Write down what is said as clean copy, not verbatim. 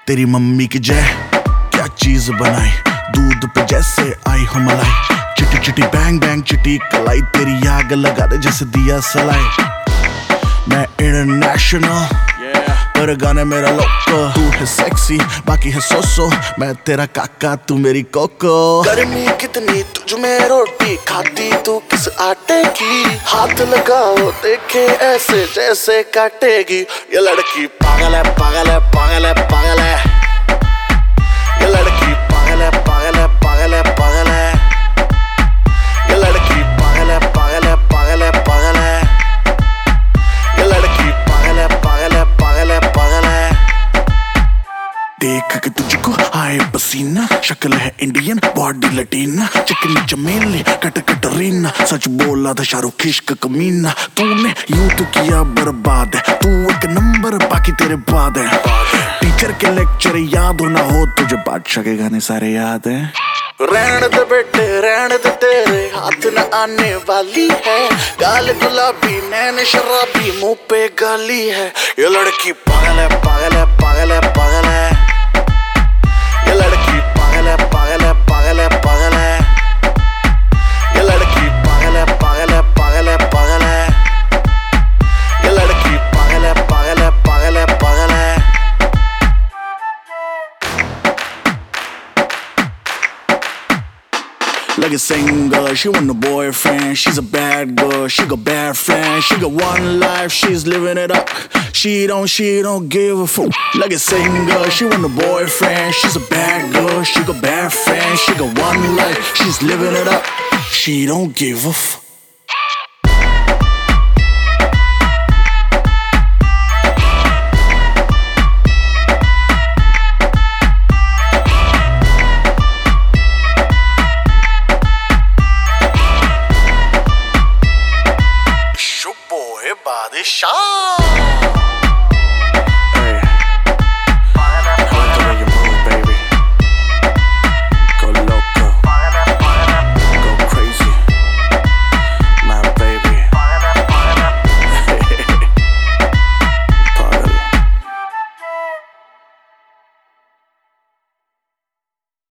तेरी मम्मी की जय, क्या चीज बनाई, दूध पे जैसे आई हो मलाई। चिटी चिटी बैंग बैंग चिटी कलाई, तेरी आग लगा दे जैसे दिया सलाई। मैं इंटरनेशनल पर गाने मेरा लोको। तू है सेक्सी बाकी है सोसो, मैं तेरा काका तू मेरी कोको। गर्मी कितनी तुझ में रोटी खाती तू किस आटे की, हाथ लगाओ देखे ऐसे जैसे काटेगी। ये लड़की पागल है पागल है पागल है पागल है, ये लड़की पागल है पागल है पागल है पागल है, ये लड़की पागल है पागल है पागल है पागल है, ये लड़की पागल है पागल है पागल है पागल है। देख के तुझको आए पसीना, शक्ल है इंडियन बॉडी लटीना, चिकनी चमेली कट कटरीना, सच बोला था शाहरुख इश्क कमीना। तूने यूं तो किया बर्बाद है, तू एक नंबर बाकी तेरे बाद है। टीचर के लेक्चर याद हो ना हो तुझे, बादशाह के गाने सारे याद है। रहने दे बेटे रहने दे, तेरे हाथ न आने वाली है, गाल गुलाबी नैन शराबी मुंह पे गाली है। ये लड़की पागल है पागल है पागल है पागल है, ये लड़की पागल है पागल है पागल है पागल है, ये लड़की पागल है पागल है पागल है पागल है, ये लड़की पागल है पागल है पागल है पागल है। Like a single, she want a boyfriend. She's a bad girl, she got bad friends. She got one life, she's living it up. She don't give a fuck. Like a single, she want a boyfriend. She's a bad girl, she got bad friends. She got one life, she's living it up. She don't give a fuck. Boy, Badishah.